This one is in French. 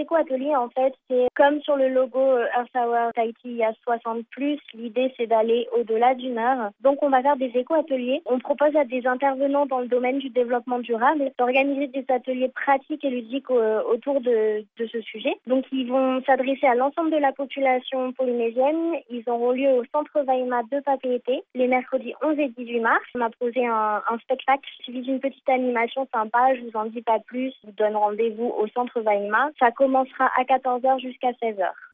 éco-ateliers, en fait, c'est comme sur le logo Earth Hour Tahiti, il y a 60+. L'idée, c'est d'aller au-delà d'une heure. Donc, on va faire des éco-ateliers. On propose à des intervenants dans le domaine du développement durable d'organiser des ateliers pratiques et ludiques autour de ce sujet. Donc, ils vont s'adresser à l'ensemble de la population polynésienne. Ils auront lieu au centre Vaima de Papeete les mercredis 11 et 18 mars. On a posé un spectacle suivi d'une petite animation sympa. Je vous en dis pas plus. Je vous donne rendez-vous au centre Vaima. Ça commencera à 14h jusqu'à 16h.